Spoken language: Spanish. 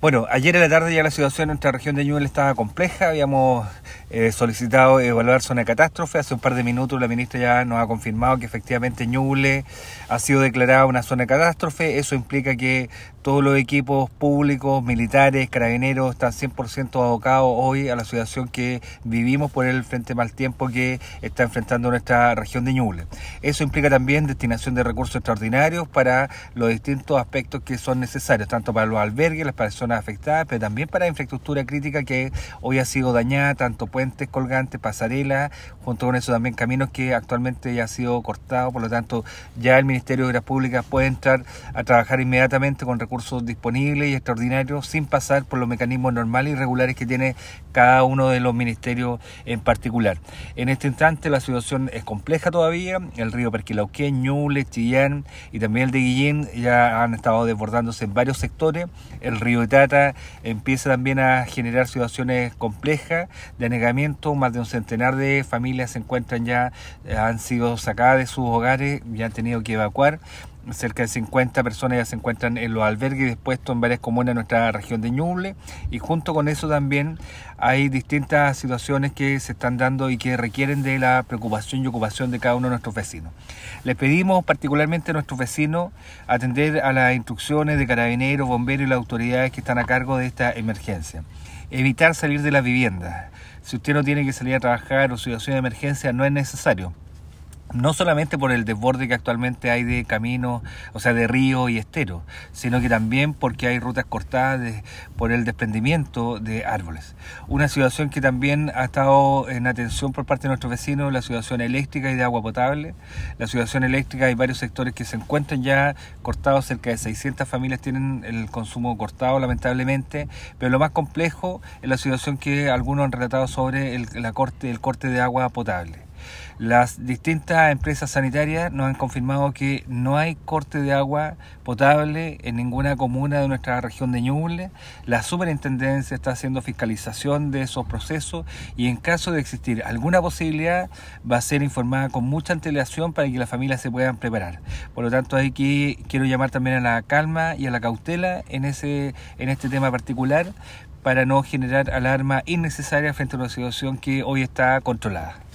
Bueno, ayer en la tarde ya la situación en nuestra región de Ñuble estaba compleja. Habíamos solicitado evaluar zona de catástrofe. Hace un par de minutos la ministra ya nos ha confirmado que efectivamente Ñuble ha sido declarada una zona de catástrofe. Eso implica que todos los equipos públicos, militares, carabineros están 100% abocados hoy a la situación que vivimos por el frente mal tiempo que está enfrentando nuestra región de Ñuble. Eso implica también destinación de recursos extraordinarios para los distintos aspectos que son necesarios, tanto para los albergues, las personas afectadas, pero también para la infraestructura crítica que hoy ha sido dañada, tanto puentes colgantes, pasarelas, junto con eso también caminos que actualmente ya ha sido cortado. Por lo tanto, ya el Ministerio de Obras Públicas puede entrar a trabajar inmediatamente con recursos disponibles y extraordinarios sin pasar por los mecanismos normales y regulares que tiene cada uno de los ministerios en particular. En este instante la situación es compleja todavía. El río Perquilauquén, Ñuble, Chillán y también el de Guillén ya han estado desbordándose en varios sectores. El río Itata empieza también a generar situaciones complejas de anegamiento. Más de un centenar de familias se encuentran ya, han sido sacadas de sus hogares y han tenido que evacuar. Cerca de 50 personas ya se encuentran en los albergues dispuestos en varias comunas de nuestra región de Ñuble, y junto con eso también hay distintas situaciones que se están dando y que requieren de la preocupación y ocupación de cada uno de nuestros vecinos. Les pedimos particularmente a nuestros vecinos atender a las instrucciones de carabineros, bomberos y las autoridades que están a cargo de esta emergencia. Evitar salir de las viviendas. Si usted no tiene que salir a trabajar o situación de emergencia, no es necesario. No solamente por el desborde que actualmente hay de caminos, o sea, de ríos y esteros, sino que también porque hay rutas cortadas por el desprendimiento de árboles. Una situación que también ha estado en atención por parte de nuestros vecinos, la situación eléctrica y de agua potable. La situación eléctrica, hay varios sectores que se encuentran ya cortados, cerca de 600 familias tienen el consumo cortado lamentablemente, pero lo más complejo es la situación que algunos han relatado sobre el corte de agua potable. Las distintas empresas sanitarias nos han confirmado que no hay corte de agua potable en ninguna comuna de nuestra región de Ñuble. La superintendencia está haciendo fiscalización de esos procesos y en caso de existir alguna posibilidad va a ser informada con mucha antelación para que las familias se puedan preparar. Por lo tanto, aquí quiero llamar también a la calma y a la cautela en este tema particular para no generar alarma innecesaria frente a una situación que hoy está controlada.